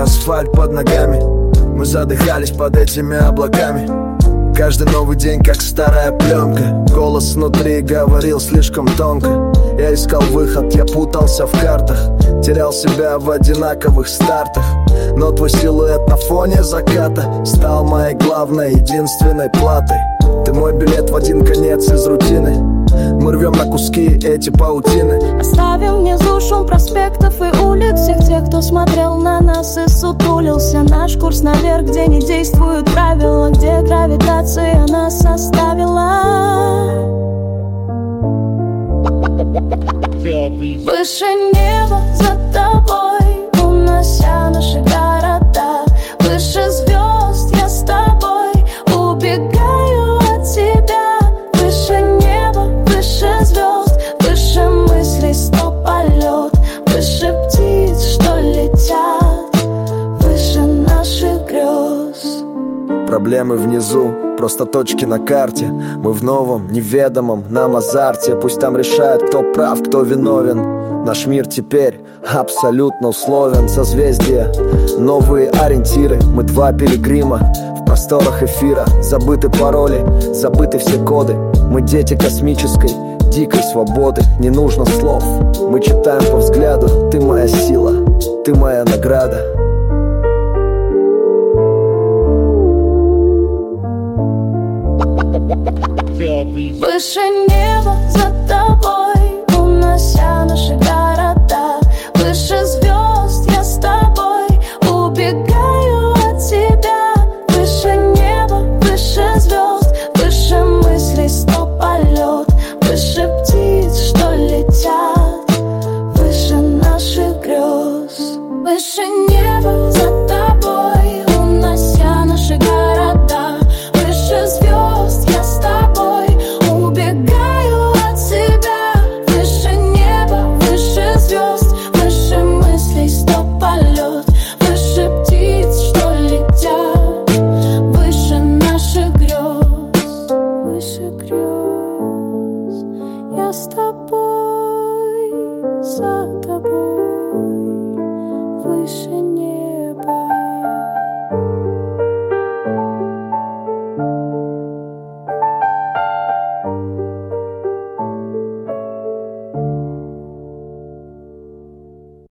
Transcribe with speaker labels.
Speaker 1: асфальт под ногами. Мы задыхались под этими облаками. Каждый новый день как старая пленка. Голос внутри говорил слишком тонко. Я искал выход, я путался в картах, терял себя в одинаковых стартах. Но твой силуэт на фоне заката стал моей главной, единственной платой. Ты мой билет в один конец из рутины. Мы рвем на куски эти паутины.
Speaker 2: Оставим внизу шум проспектов и улиц, всех тех, кто смотрел на нас и сутулился. Наш курс наверх, где не действуют правила, где гравитация нас оставила. Выше неба за тобой, унося наши города. Выше звезд я с тобой, убегаю от тебя. Выше неба, выше звезд, выше мыслей сто полет. Выше птиц, что летят, выше наших грез.
Speaker 1: Проблемы внизу, просто точки на карте. Мы в новом, неведомом нам азарте. Пусть там решают, кто прав, кто виновен. Наш мир теперь абсолютно условен. Созвездия, новые ориентиры. Мы два пилигрима в просторах эфира. Забыты пароли, забыты все коды. Мы дети космической, дикой свободы. Не нужно слов, мы читаем по взгляду. Ты моя сила, ты моя награда.
Speaker 2: Выше неба за тобой, унося наши города. Выше звезд я с тобой, убегаю от тебя. Выше неба, выше звезд, выше мыслей сто полет. Выше птиц, что летят, выше наших грез. Выше неба за тобой, унося наши города. Выше звезд я с тобой, убегаю от тебя. Выше неба, выше звезд, выше мыслей сто полет. Выше птиц, что летят, выше наших грез. Выше грез я с тобой.